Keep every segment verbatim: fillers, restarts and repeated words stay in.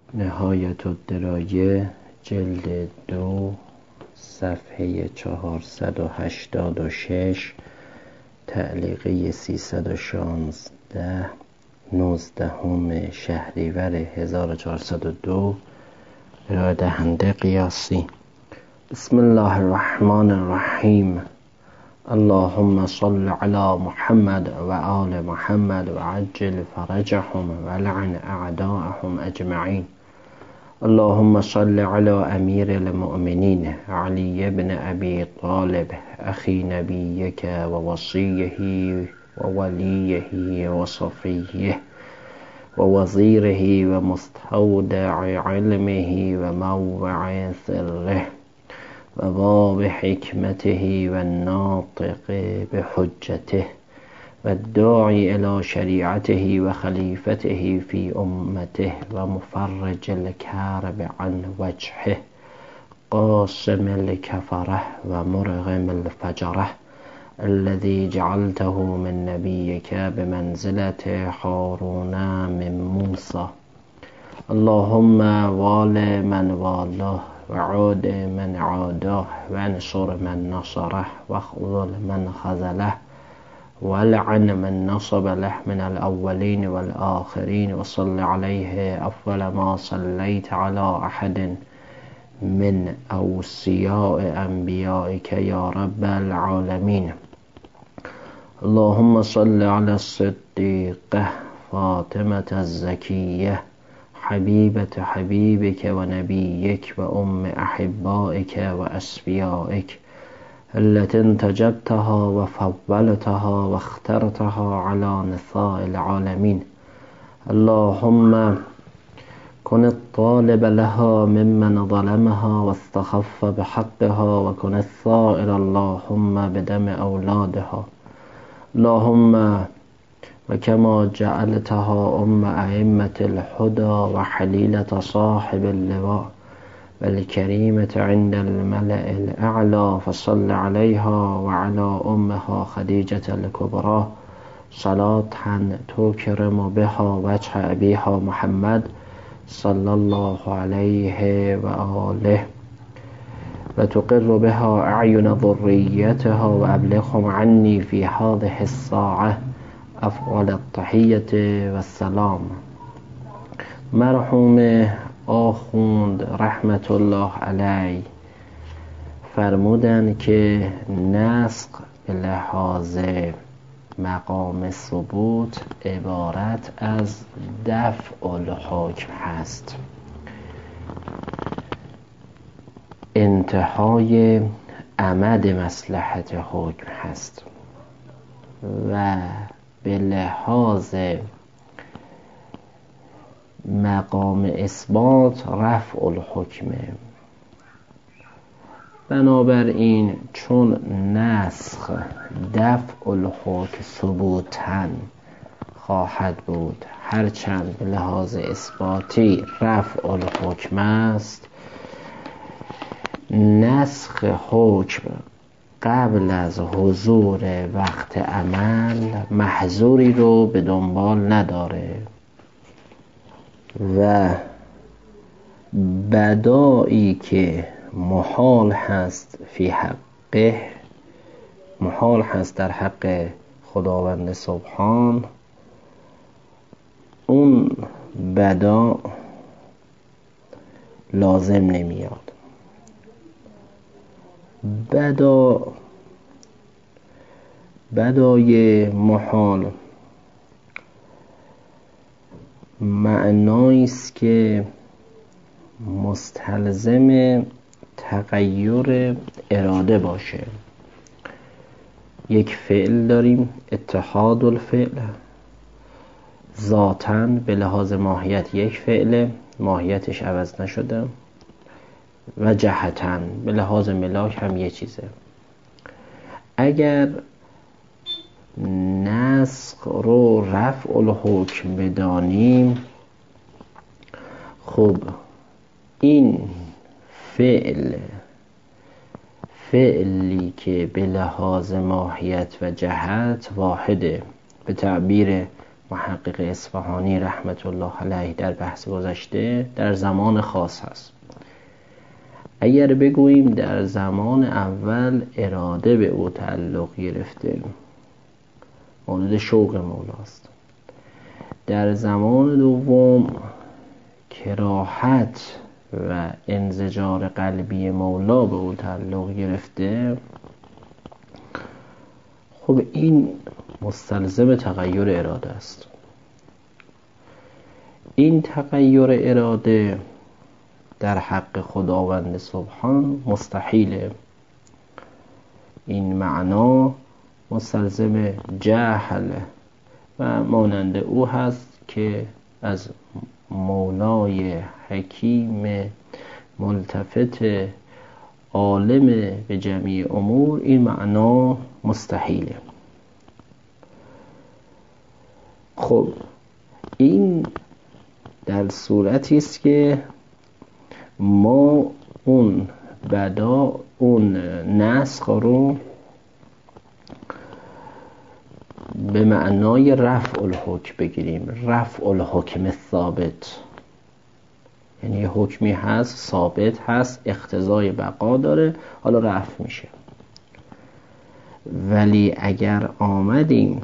نهایت الدرایه جلد دو صفحه چهارصد و هشتاد و شش تعلیقه سیصد و شانزده نوزدهم شهریور هزار و چهارصد و دو ارائه دهنده قیاسی. بسم الله الرحمن الرحیم. اللهم صل علی محمد و آل محمد و عجل فرجهم و لعن اعداءهم اجمعین. اللهم صل على امیر المؤمنین علی بن ابی طالب اخی نبیک و وصیه و ولیه و صفیه و وزیره و مستودع علمه و موضع سره و باب حکمته و الناطق بحجته و الداعی الى شریعته و خلیفته فی امته و مفرج الکرب عن وجهه قاسم الکفره و مرغم الفجره الذي جعلته من نبيك بمنزلة هارون من موسى. اللهم وال من والاه وعاد من عاداه وانصر من نصره واخذل من خذله ولعن من نصب له من الأولين والآخرين وصل عليه أفضل ما صليت على أحد من أوصياء أنبيائك يا رب العالمين. اللهم صل على الصديقة فاطمة الزكية حبيبة حبيبك ونبيك وأم أحبائك وأسفيائك التي انتجبتها وفضلتها واخترتها على نساء العالمين. اللهم كن الطالب لها ممن ظلمها واستخف بحقها وكن السائل اللهم بدم أولادها. اللهم وكما جعلتها أم أئمة الهدى وحليلة صاحب اللواء والكريمة عند الملأ الأعلى فصل عليها وعلى أمها خديجة الكبرى صلاة تكرم بها وجه أبيها محمد صلى الله عليه وآله وتقر بها أعين ذريتها وأبلغهم عني في هذه الساعة أفضل التحية والسلام. مرحوم آخوند رحمت الله علیه فرمودن که نسخ به لحاظ مقام ثبوت عبارت از دفع الحکم هست، انتهای عمد مصلحت حکم هست و به لحاظ مقام اثبات رفع الحکمه. بنابراین چون نسخ دفع الحکم ثبوتاً خواهد بود هرچند به لحاظ اثباتی رفع الحکم است، نسخ حکم قبل از حضور وقت عمل محظوری رو به دنبال نداره و بدایی که محال هست فی حقه، محال هست در حق خداوند سبحان، اون بدا لازم نمیاد. بدا بدای محال معنایی است که مستلزم تغییر اراده باشه. یک فعل داریم اتحاد الفعل، ذاتاً به لحاظ ماهیت یک فعل، ماهیتش عوض نشده، و جهتاً به لحاظ ملاک هم یک چیزه. اگر نسخ رو رفع الحکم بدانیم، خب این فعل فعلی که به لحاظ ماهیت و جهت واحده، به تعبیر محقق اصفهانی رحمت الله علیه در بحث گذشته در زمان خاص هست. اگر بگوییم در زمان اول اراده به او تعلق گرفته، مورد شوق مولاست. در زمان دوم کراهت و انزجار قلبی مولا به او تعلق گرفته، خب این مستلزم تغییر اراده است. این تغییر اراده در حق خداوند سبحان مستحیله. این معنا مستلزم جهل و مانند او هست که از مولای حکیم ملتفت عالم به جمیع امور این معنا مستحیله. خب این در صورتی است که ما اون بدا اون نسخ رو به معنای رفع الحکم بگیریم. رفع الحکم ثابت، یعنی یه حکمی هست ثابت هست اقتضای بقا داره، حالا رفع میشه. ولی اگر آمدیم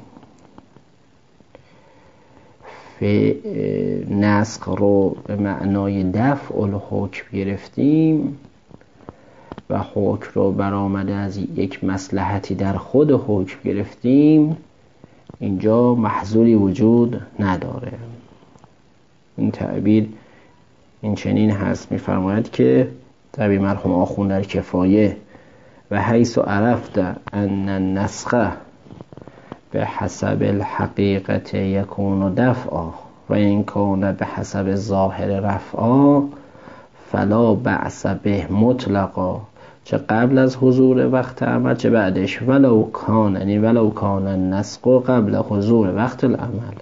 نسخ رو به معنای دفع الحکم گرفتیم و حکم رو برآمده از یک مصلحتی در خود حکم گرفتیم، اینجا محذوری وجود نداره. این تعبیر این چنین هست، میفرماید که تعبیر مرحوم آخوند در کفایه و حیث عرفت ان النسخ به حسب الحقیقت یکون دفعا و این کان به حسب ظاهر رفعا فلا بعث به مطلقا، چه قبل از حضور وقت عمل چه بعدش، ولو کان یعنی ولو کان النسخ قبل حضور وقت العمل.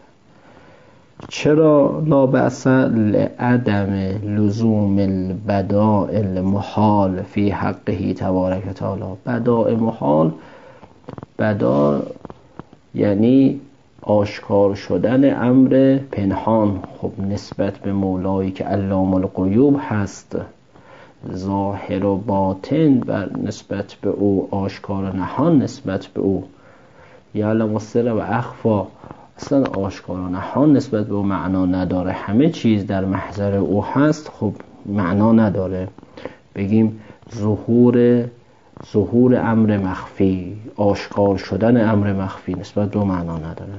چرا لا بعث؟ لعدم لزوم البداء المحال فی حقه تبارک و تعالی. بداء محال، بدا یعنی آشکار شدن امر پنهان. خب نسبت به مولایی که علام الغیوب هست، ظاهر و باطن و نسبت به او، آشکار و نهان نسبت به او، یعلم السر و اخفا، اصلا آشکار و نهان نسبت به او معنا نداره. همه چیز در محضر او هست، خب معنا نداره. بگیم ظهور ظهور امر مخفی، آشکار شدن امر مخفی نسبت به او معنا نداره.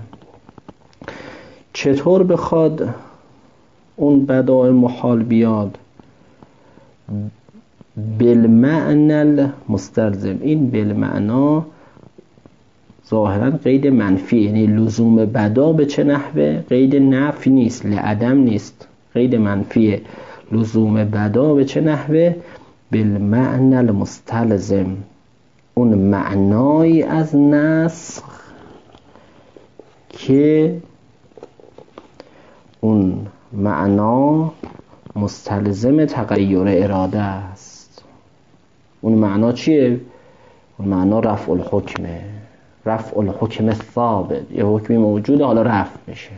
چطور بخواد اون بداء محال بیاد؟ بالمعنى المستلزم. این بالمعنا ظاهرا قید منفی، یعنی لزوم بدا به چه نحوه؟ قید نفی نیست، لعدم نیست، قید منفیه. لزوم بدا به چه نحوه؟ بالمعنى المستلزم، اون معنایی از نسخ که اون معنا مستلزم تغییر اراده است. اون معنا چیه؟ اون معنا رفع الحکمه، رفع الحکم ثابت. یه حکمی موجوده حالا رفع میشه.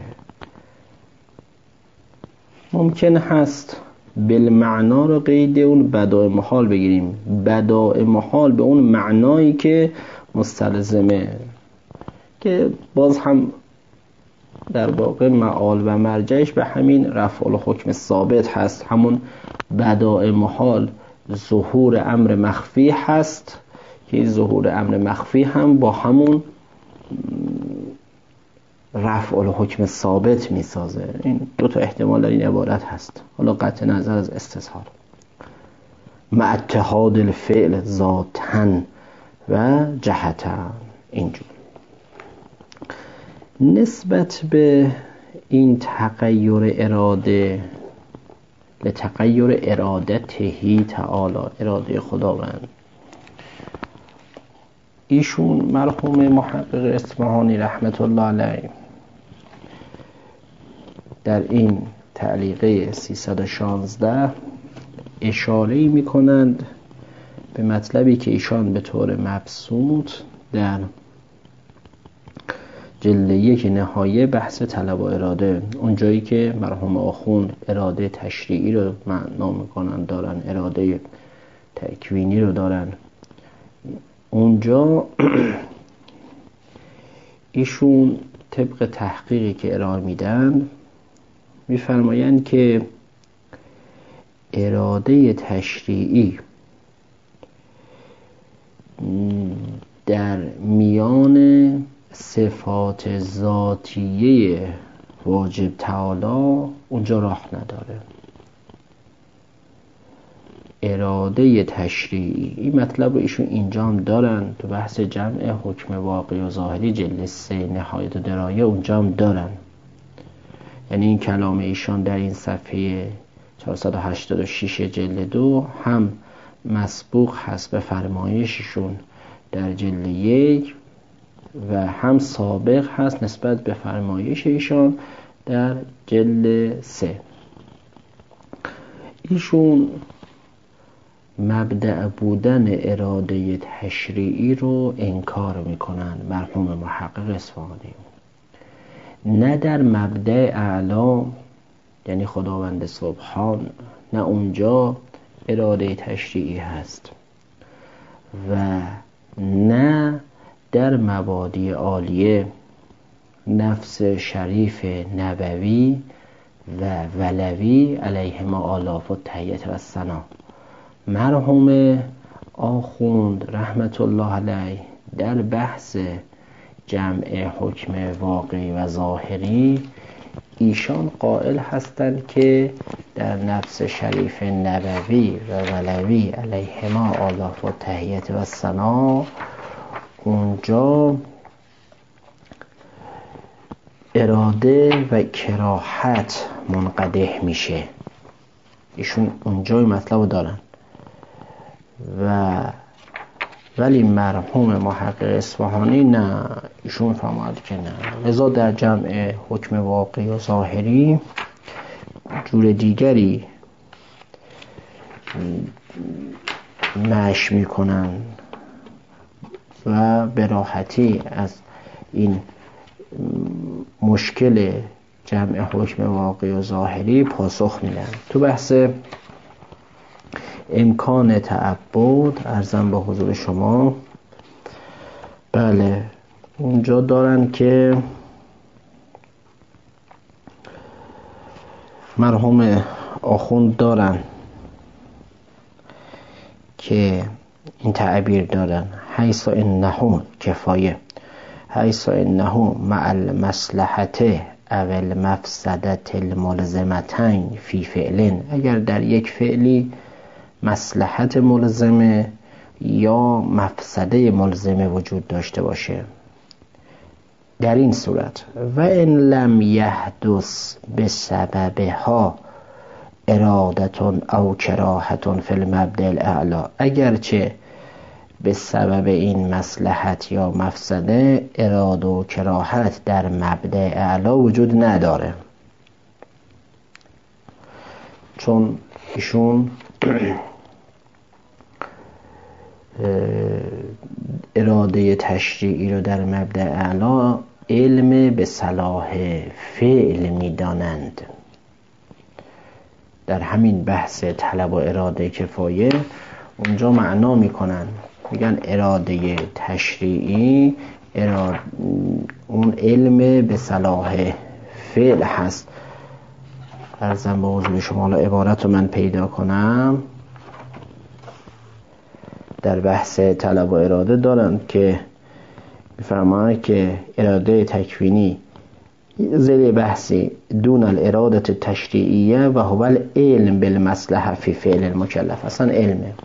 ممکن هست بالمعنا رو قید اون بداء محال بگیریم، بداء محال به اون معنایی که مستلزمه، که باز هم در واقع معال و مرجعش به همین رفع الحکم ثابت هست. همون بداء محال ظهور امر مخفی هست که ظهور امر مخفی هم با همون رفع الحکم ثابت میسازه. این دو تا احتمال در این عبارت هست، حالا قطع نظر از استظهار. مع اتحاد الفعل ذاتاً و جهتاً. اینجور نسبت به این تغییر اراده، لتغییر ارادته تعالی، اراده خداوند، ایشون مرحوم محقق اصفهانی رحمت الله علیه در این تعلیقه سیصد و شانزده اشاره می کنند به مطلبی که ایشان به طور مبسوط در جلد یک نهایه بحث طلب و اراده، اون جایی که مرحوم آخوند اراده تشریعی رو معنا میکنن دارن، اراده تکوینی رو دارن. اونجا ایشون طبق تحقیقی که ارائه میدن میفرمایند که اراده تشریعی در میان صفات ذاتیه واجب تعالی اونجا راه نداره. اراده تشریعی این مطلب رو ایشون اینجا هم دارن تو بحث جمع حکم واقعی و ظاهری جلد سه نهایت و درایه اونجا هم دارن. یعنی این کلام ایشان در این صفحه چهارصد و هشتاد و شش جلد دو هم مسبوق هست به فرمایششون در جلد یک و هم سابق هست نسبت به فرمایش ایشان در جلد سه. ایشون مبدأ بودن اراده تشریعی رو انکار میکنن مرحوم محقق اصفهانی. نه در مبدأ اعلا یعنی خداوند سبحان، نه اونجا اراده تشریعی هست و نه در مبادی عالیه نفس شریف نبوی و ولوی علیهما آلاف و تحیت و ثنا. مرحوم آخوند رحمت الله علیه در بحث جمع حکم واقعی و ظاهری ایشان قائل هستند که در نفس شریف نبوی و ولوی علیهما آلاف و تحیت و ثنا اونجا اراده و کراهت منقدح میشه. ایشون اونجا مطلب رو دارن و ولی مرحوم محقق اصفهانی نه، ایشون فرمود که نه. لذا در جمع حکم واقعی و ظاهری جور دیگری مش میکنن و به راحتی از این مشکل جمع حکم واقعی و ظاهری پاسخ میدن. تو بحث امکان تعبد عرضم به حضور شما، بله اونجا دارن که مرحوم آخوند دارن که این تعبیر دارن حیث انه کفایه حیث انه مع المصلحت او المفسدت الملزمتین فی فعل، اگر در یک فعلی مصلحت ملزمه یا مفسده ملزمه وجود داشته باشه، در این صورت و ان لم یحدث بسببها ارادتون او کراهتون فی المبدأ الاعلی، اگرچه به سبب این مصلحت یا مفسده اراده و کراهت در مبدأ اعلی وجود نداره. چون ایشون اراده تشریعی رو در مبدأ اعلی علم به صلاح فعل میدانند. در همین بحث طلب و اراده کفایه اونجا معنا میکنن، میگن اراده تشریعی اراده اون علم به صلاح فعل هست. عرضم به حضور شما حالا عبارت رو من پیدا کنم. در بحث طلب و اراده دارن که میفرمایند که اراده تکوینی زیر بحثی دون الاراده تشریعیه و هو العلم بالمصلحه فی فعل المکلف، اصلا علمه.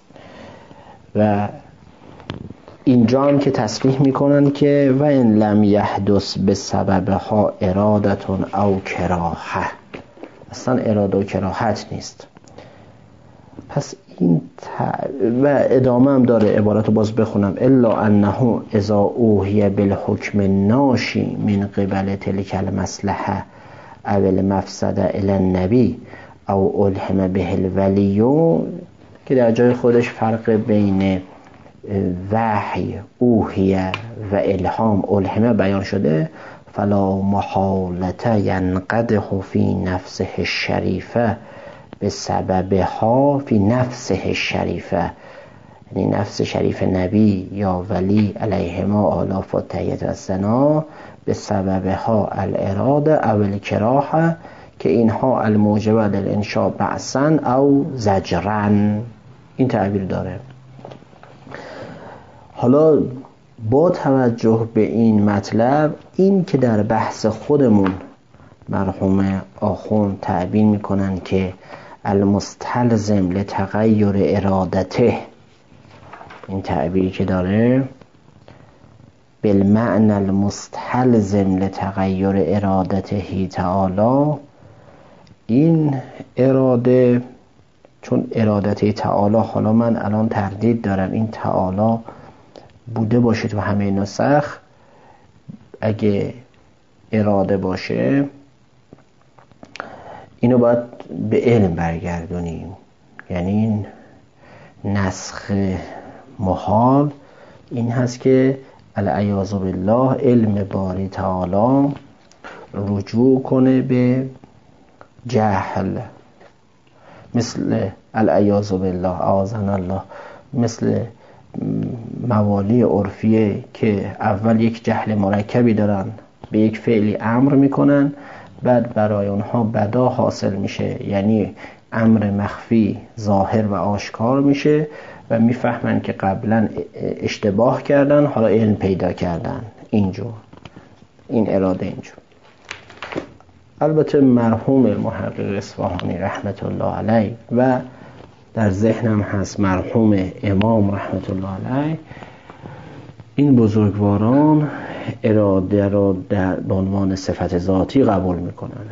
و اینجا هم که تصریح میکنن که و ان لم یحدث بسببها ارادتون او کراهه، اصلا اراده و کراهت نیست. پس این ت... و ادامه هم داره، عبارت رو باز بخونم الا انه اذا اوحی بالحکم ناشی من قبل تلک المصلحه او المفسده الی النبی او الهم به الولی، که در جای خودش فرق بین وحی، اوحیه و الهام، الهمه بیان شده، فلا محالته ینقدح فی نفسه الشریفه به سببها فی نفسه الشریفه، یعنی نفس شریف نبی یا ولی علیهما آلاف و تحیت و ثنا به سببها الاراده او الکراهه، که اینها الموجبه للانشاء بعثا او زجرن. این تعبیر داره. حالا با توجه به این مطلب، این که در بحث خودمون مرحوم آخوند تعبیر میکنن که المستلزم لتغیر ارادته، این تعبیری که داره بالمعنى المستلزم لتغیر ارادته تعالی، این اراده، چون ارادته تعالی، حالا من الان تردید دارم این تعالی بوده باشه تو همه نسخ، اگه اراده باشه اینو باید به علم برگردونیم، یعنی این نسخ محال این هست که العیاذ بالله علم باری تعالی رجوع کنه به جهل، مثل العیاذ بالله اعاذنا الله، مثل موالی عرفیه که اول یک جهل مرکبی دارن، به یک فعلی امر میکنن، بعد برای اونها بدا حاصل میشه، یعنی امر مخفی ظاهر و آشکار میشه و میفهمن که قبلا اشتباه کردن، حالا علم پیدا کردن. اینجور این اراده اینجور. البته مرحوم محقق اصفهانی رحمت الله علیه و در ذهنم هست مرحوم امام رحمت الله علیه، این بزرگواران اراده را در عنوان صفت ذاتی قبول میکنن.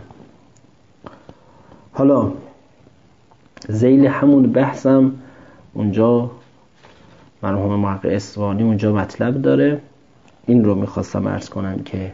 حالا ذیل همون بحثم اونجا مرحوم محقق اصفهانی اونجا مطلب داره، این رو میخواستم عرض کنم که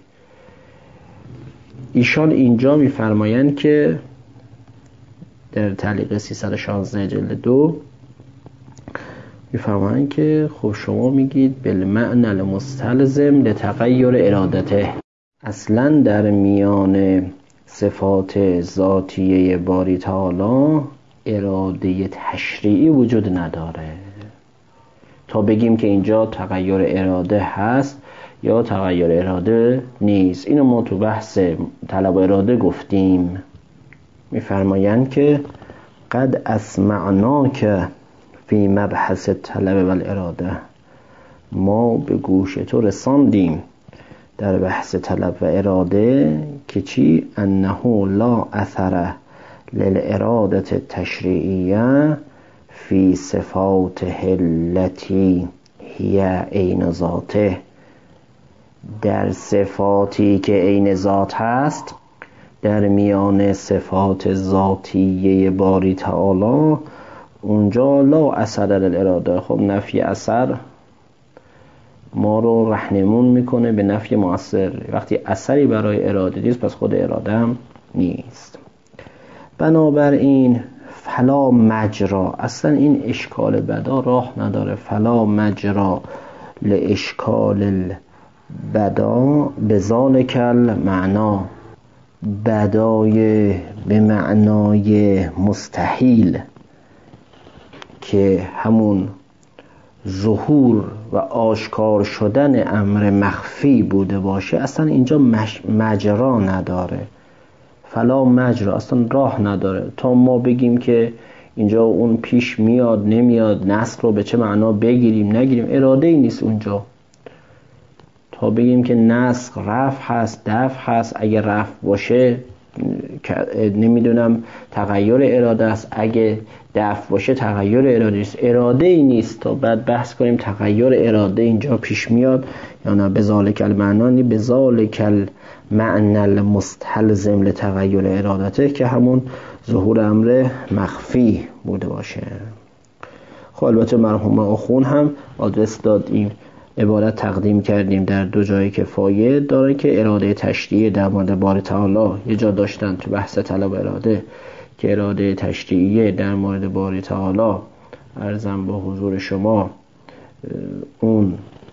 ایشان اینجا میفرمایند که در تعلیق سیصد و شانزده جلد دو میفرمایند که خب شما میگید بالمعنى المستلزم لتغیر ارادته، اصلا در میان صفات ذاتیه باری تعالی اراده تشریعی وجود نداره، تا بگیم که اینجا تغییر اراده هست یا تغییر اراده نیست. اینو ما تو بحث طلب اراده گفتیم. میفرمایند که قد اسمعناک فی مبحث طلب و الاراده، ما به گوش تو رساندیم در بحث طلب و اراده که چی؟ انه لا اثر للاراده التشریعیه فی صفاته التي هی عین ذاته، در صفاتی که عین ذات هست، در میان صفات ذاتیه باری تعالی اونجا لا اثر للاراده. خب نفی اثر ما رو رهنمون میکنه به نفی مؤثر، وقتی اثری برای اراده نیست پس خود اراده هم نیست. بنابراین فلا مجرا، اصلا این اشکال بدا راه نداره، فلا مجرا لاشکال البدا بذالک المعنا، بدای به معنای مستحیل که همون ظهور و آشکار شدن امر مخفی بوده باشه، اصلا اینجا مجرا نداره، فلا مجرا، اصلا راه نداره تا ما بگیم که اینجا اون پیش میاد نمیاد، نسخ رو به چه معنا بگیریم نگیریم، اراده ای نیست اونجا. تا بگیم که نسخ رفع هست دفع هست، اگه رفع باشه نمیدونم تغییر اراده است، اگه دفع باشه تغییر اراده است، اراده ای نیست تا بعد بحث کنیم تغییر اراده اینجا پیش میاد یا نه. بذالک المعنی بذالک المعنی المستلزم لتغییر ارادته، که همون ظهور امر مخفی بوده باشه. خب البته مرحوم آخوند هم آدرس داد، این عبارت تقدیم کردیم در دو جایی که فاید داره که اراده تشریعی در مورد باری تعالی یه جا داشتن تو بحث طلب اراده که اراده تشریعی در مورد باری تعالی عرضم با حضور شما اون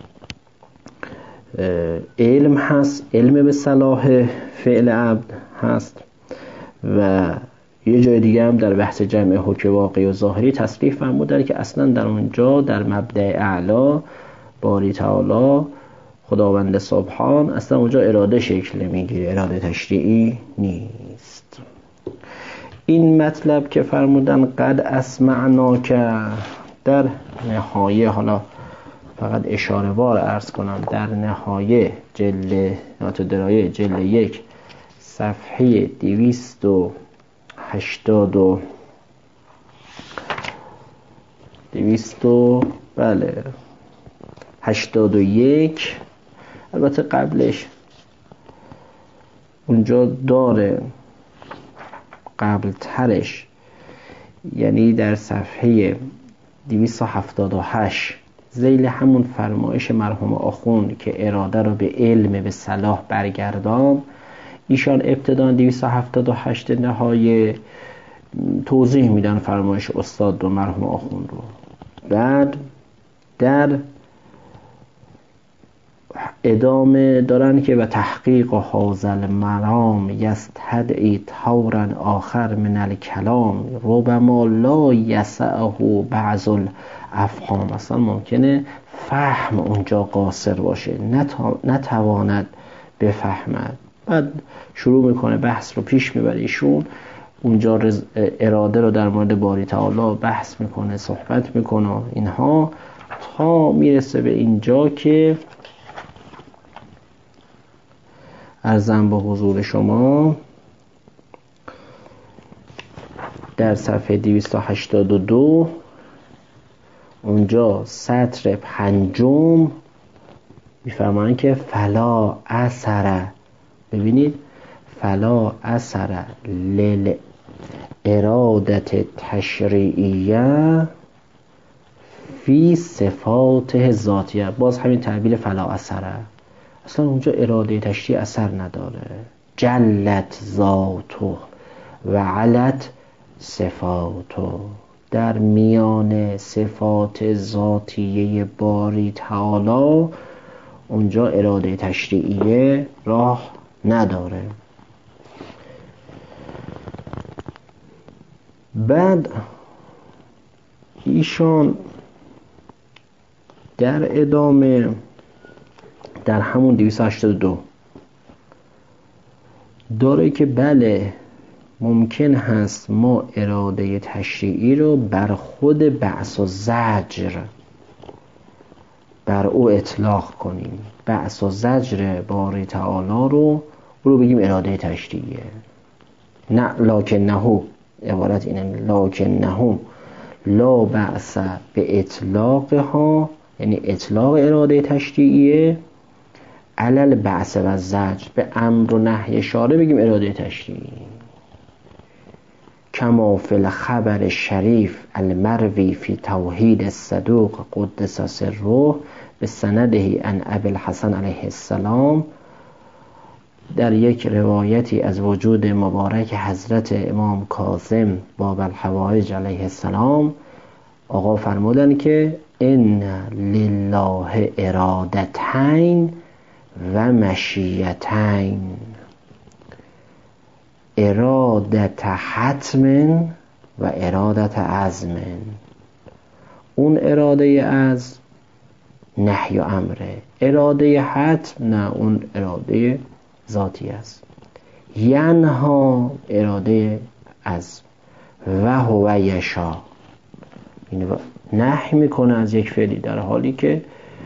علم هست، علم به صلاح فعل عبد هست. و یه جای دیگه هم در بحث جمع حکم واقعی و ظاهری تصریح فرمودن که اصلا در اونجا در مبدأ اعلا باری تعالی خداوند سبحان اصلا اونجا اراده شکل نمیگیره، اراده تشریعی نیست. این مطلب که فرمودن قد اسمعنا که در نهایه، حالا فقط اشاره وار عرض کنم، در نهایه جلد ناتو درایه جلد یک صفحه دویست و هشتاد و دویست و بله هشتاد و یک، البته قبلش اونجا داره، قبل ترش، یعنی در صفحه دویست و هفتاد و هشت ذیل همون فرمایش مرحوم آخوند که اراده رو به علم به صلاح برگردان، ایشان ابتداً دویست و هفتاد و هشت نهایه توضیح میدن فرمایش استاد و مرحوم آخوند رو. بعد در ادامه دارن که و تحقیق حاصل مرام یستدعی طورا آخر من الکلام ربما لا یسعه بعض الافهام. اصلا ممکنه فهم اونجا قاصر باشه، نتواند بفهمد. بعد شروع میکنه بحث رو پیش میبره ایشون، اونجا اراده رو در مورد باری تعالی بحث میکنه، صحبت میکنه اینها، تا میرسه به اینجا که عرضم به حضور شما در صفحه دویست و هشتاد و دو اونجا سطر پنجم میفرمایند که فلا اثر، ببینید، فلا اثر لل ارادت تشریعیه فی صفات ذاتیه. باز همین تعبیر فلا اثره، اصلا اونجا اراده تشریع اثر نداره. جلت ذاتو و علت صفاتو، در میان صفات ذاتیه باری تعالی اونجا اراده تشریعیه راه نداره. بعد ایشان در ادامه در همون دویست و هشتاد و دو داره که بله ممکن هست ما اراده تشریعی رو بر خود بعث و زجر بر او اطلاق کنیم. بعث و زجر باری تعالی رو رو بگیم اراده تشریعیه. نه لکنهو، عبارت اینه، لکنهو لا بعث به اطلاقها، یعنی اطلاق اراده تشریعیه، علل بعث و زجر، به امر و نهی شارع بگیم اراده تشریعی. کما فی الخبر شریف المروی فی توحید الصدوق قدس سره به سنده عن ابی الحسن علیه السلام، در یک روایتی از وجود مبارک حضرت امام کاظم باب الحوائج علیه السلام، آقا فرمودن که ان لله ارادتین و مشیتین، ارادت حتم و ارادت عزم. اون اراده از نهی و امره، اراده حتم نه، اون اراده ذاتی است. ینها اراده عزم، و هو یشا، این نهی میکنه از یک فعلی در حالی که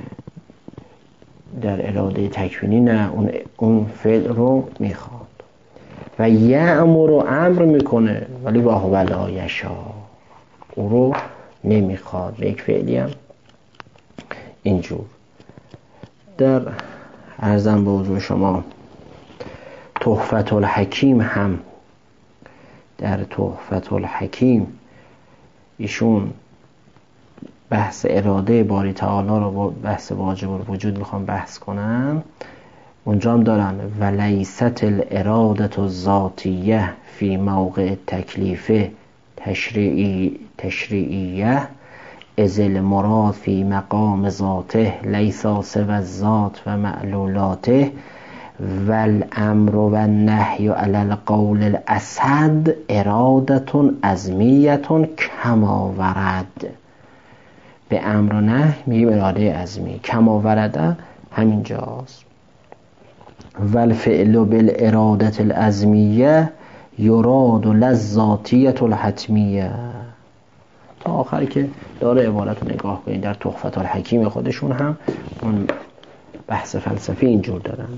در اراده تکوینی نه، اون اون فعل رو میخواد. و یأمر و امر میکنه ولی و هو لا یشا، او رو نمیخواد. یک فعلی هم اینجور. در عرضم به حضور شما تحفة الحکیم هم، در تحفة الحکیم ایشون بحث اراده باری تعالی رو با بحث واجب الوجود میخوام بحث کنم. اونجا هم دارن ولیست الارادت الذاتیه فی موقع تکلیف تشریعی تشریعیه ازل مراد فی مقام ذاته لیسا سوى الذات و معلولاته والامر و النهی علی القول الاسد ارادت عزمیت کما ورد. به امر و نهی میگیم اراده عزمی، کما ورده همینجاست. والفعل بالاراده العزمیه یراد للذاتیه الحتمیه. تا آخر که داره عبارت رو نگاه کنید در تحفة الحکیم خودشون هم اون بحث فلسفی اینجور دارن.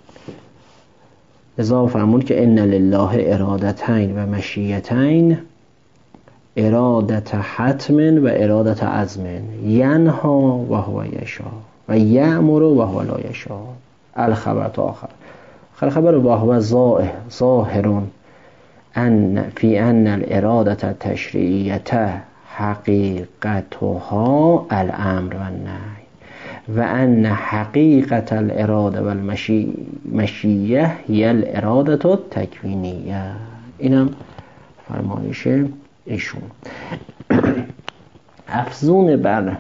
لذا فرمون که ان لله ارادتین و مشیتین، ارادت حتم و ارادت عزم، ینها و هو یشا و یأمر و هو لا یشا. الخبر تا آخر آخر خبر و هو ظاهر ان فی ان الاراده التشریعیه حقیقتها الامر و النهی و ان حقیقت الاراده و المشیه هی الاراده التکوینیه. اینم فرمایش ایشون. افزون بر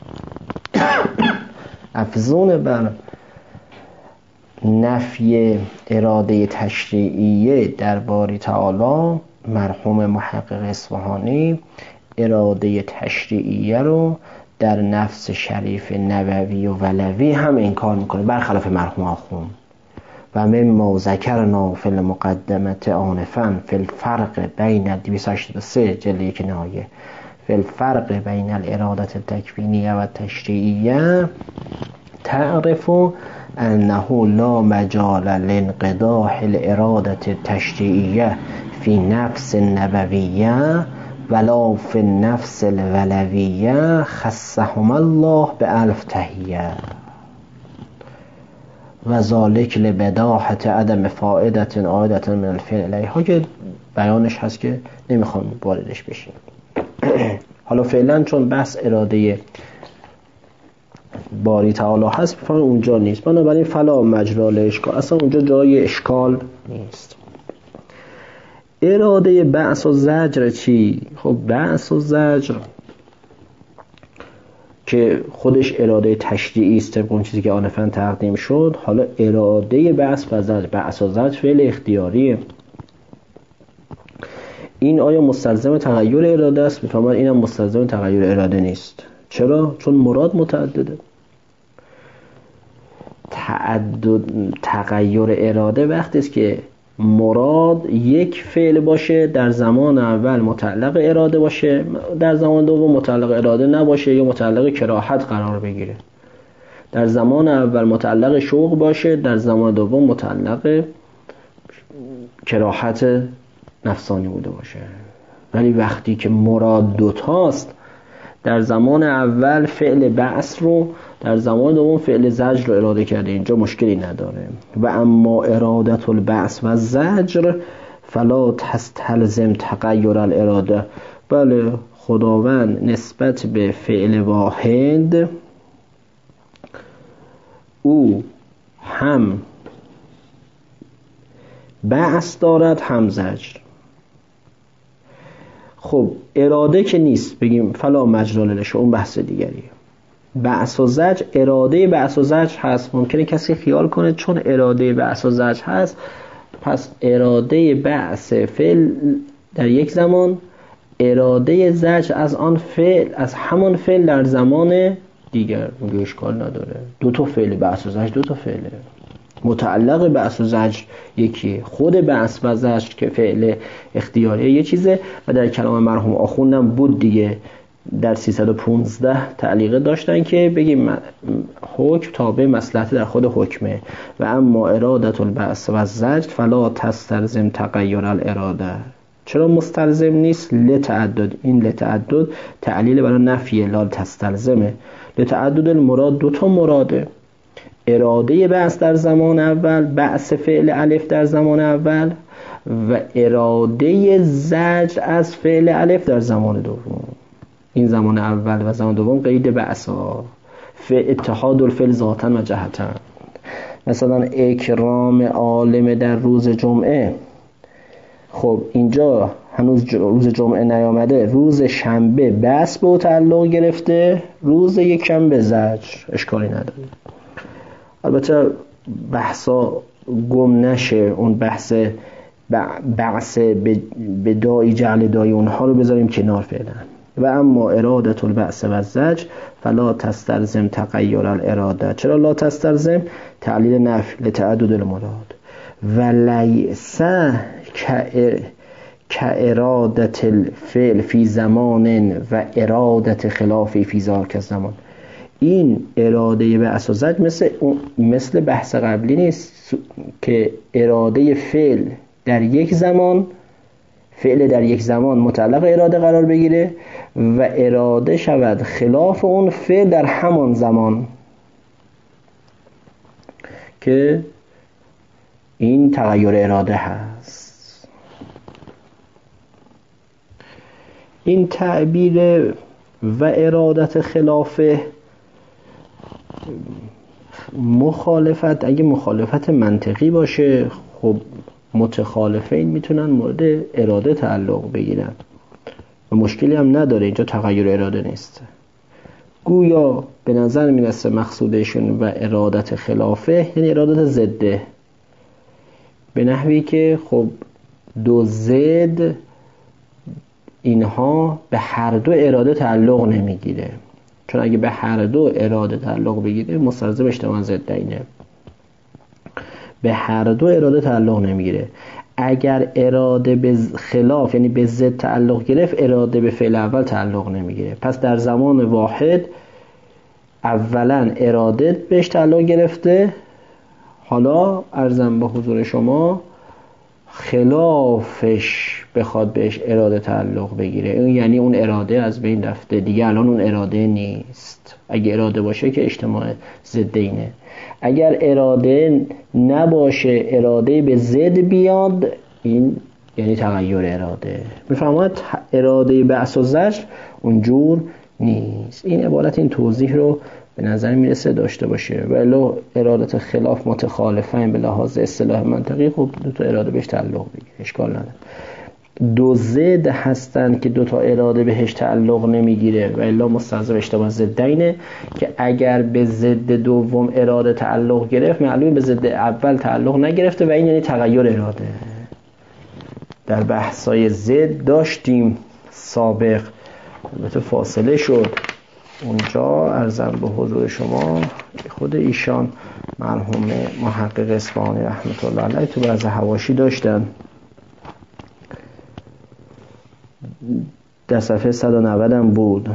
افزون بر نفی اراده تشریعیه در باری تعالی، مرحوم محقق اصفهانی اراده تشریعیه رو در نفس شریف نبوی و ولوی هم انکار میکنه، برخلاف مرحوم آخوند. و مما ذکرنا فی المقدمه آنفا فی الفرق بین دویست و هشتاد و سه جلد یک نهایه فی الفرق بین الاراده التکوینیه و التشریعیه تعرف انه لا مجال لانقداح الاراده التشریعیه فی نفس النبویه ولا فی النفس الولویه خصهم الله به الف تحیه و ذالک لبداحت عدم فائدت عایدت من الفعل الیها، که بیانش هست که نمیخوام واردش بشیم. حالا فعلا چون بحث اراده باری تعالی هست فقط اونجا نیست، بنابراین فلا مجرال اشکال، اصلا اونجا جای اشکال نیست. اراده بعث و زجر چی؟ خب بعث و زجر که خودش اراده تشریعی است طبق اون چیزی که آنفن تقدیم شد. حالا اراده بعث و زجر، بعث و زجر فعل اختیاریه، این آیا مستلزم تغییر اراده است؟ میفهمن اینم مستلزم تغییر اراده نیست. چرا؟ چون مراد متعدده. تعدد تغییر اراده وقتی است که مراد یک فعل باشه، در زمان اول متعلق اراده باشه، در زمان دوم متعلق اراده نباشه یا متعلق کراهت قرار بگیره. در زمان اول متعلق شوق باشه، در زمان دوم متعلق کراهت نفسانی بوده باشه. ولی وقتی که مراد دوتاست، در زمان اول فعل بعث رو، در زمان دوم فعل زجر رو اراده کرده، اینجا مشکلی نداره. و اما ارادت البعث و زجر فلا تستلزم تغییر الاراده. بله خداوند نسبت به فعل واحد او هم بعث دارد هم زجر. خب اراده که نیست بگیم فلا مجرال لش، اون بحث دیگریه. بعث و زجر، اراده بعث و زجر هست. ممکنه کسی خیال کنه چون اراده بعث و زجر هست پس اراده بعث فعل در یک زمان، اراده زجر از آن فعل از همان فعل در زمان دیگر. میگه اشکال نداره، دو تا فعل بعث و زجر دو تا فعله، متعلق بعث و زجر یکی، خود بعث و زجر که فعل اختیاری یه چیزه. و در کلام مرحوم آخوندم بود دیگه، در سیصد و پانزده تعلیقه داشتن که بگیم حکم تابع مصلحت در خود حکمه. و اما ارادت البعث و زجر فلا تستلزم تغییر الاراده. چرا مستلزم نیست؟ لتعدد، این لتعدد تعلیل برای نفی، لا تستلزمه. لتعدد المراد، دو تا مراده، اراده بعث در زمان اول، بعث فعل الف در زمان اول، و اراده زجر از فعل الف در زمان دوم. این زمان اول و زمان دوم قید بعثا، اتحاد الفعل ذاتن و جهتن. مثلا اکرام عالم در روز جمعه، خب اینجا هنوز روز جمعه نیامده، روز شنبه بس به او تعلق گرفته، روز یکشنبه زجر، اشکالی نداره. البته بحثا گم نشه، اون بحث بحث به دایی جعل دایی اونها رو بذاریم کنار فعلا. و اما اراده البعث و الزجر فلا تستلزم تغییر الاراده. چرا لا تستلزم؟ تعلیل نفی لتعدد المراد. و لیس کارادت الفعل فی زمان و ارادت خلافی فی ذاک الزمان. این اراده بعث و زجر مثل مثل بحث قبلی نیست که اراده فعل در یک زمان فعل در یک زمان متعلق اراده قرار بگیره و اراده شود خلاف اون فعل در همان زمان، که این تغییر اراده هست. این تعبیر و ارادت خلافه مخالفت، اگه مخالفت منطقی باشه خب متخالفین میتونن مورد اراده تعلق بگیرن و مشکلی هم نداره، اینجا تغییر اراده نیست. گویا به نظر میرسه مقصودشون و ارادت خلافه یعنی ارادت ضده، به نحوی که خب دو ضد اینها به هر دو اراده تعلق نمیگیره، چون اگه به هر دو اراده تعلق بگیره مستلزم اجتماع ضدینه. به هر دو اراده تعلق نمیگیره. اگر اراده به خلاف یعنی به ضد تعلق گرفت، اراده به فعل اول تعلق نمیگیره. پس در زمان واحد اولا اراده بهش تعلق گرفته، حالا عرضم به حضور شما خلافش بخواد بهش اراده تعلق بگیره، اون یعنی اون اراده از بین رفته دیگه، الان اون اراده نیست. اگه اراده باشه که اجتماع ضدینه. اگر اراده نباشه، اراده به ضد بیاد، این یعنی تغییر اراده. میفهمید؟ اراده بعث و زجر اونجور نیست. این عبارت این توضیح رو به نظر میرسه داشته باشه. ولی ارادت خلاف متخالفین به لحاظ اصطلاح منطقی، خب دو تا اراده بهش تعلق بگیره، اشکال نداره. دو ضد هستن که دو تا اراده بهش تعلق نمیگیره و الا مستلزم اجتماع ضدینه، که اگر به ضد دوم اراده تعلق گرفت، معلومه به ضد اول تعلق نگرفته و این یعنی تغییر اراده. در بحثای ضد داشتیم سابق، البته فاصله شد اونجا. عرضم به حضور شما خود ایشان مرحوم محقق اصفهانی رحمت الله علیه تو بعض حواشی داشتن در صفحه صد و نود هم بود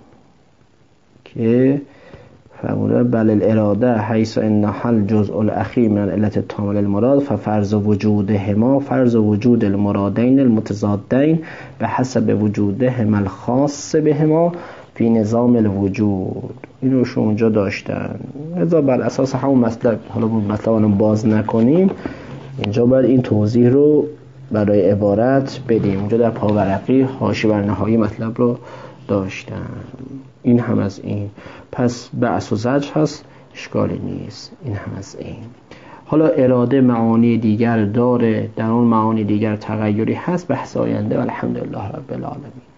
که فرموده بل الاراده حیث ان حل جزء الاخیر من علت التام المراد ففرض وجودهما فرض وجود المرادین المتضادین به حسب وجودهما الخاص بهما فی نظام الوجود. اینو شما اونجا داشتن. لذا بر اساس همون مطلب، حالا بود مطلب رو باز نکنیم، اینجا باید این توضیح رو برای عبارت بدیم. اونجا در پاورقی حاشیه بر نهایی مطلب رو داشتن. این هم از این. پس بعث و زجر هست، اشکالی نیست. این هم از این. حالا اراده معانی دیگر داره، در اون معانی دیگر تغییری هست، بحث آینده. الحمدلله رب العالمین.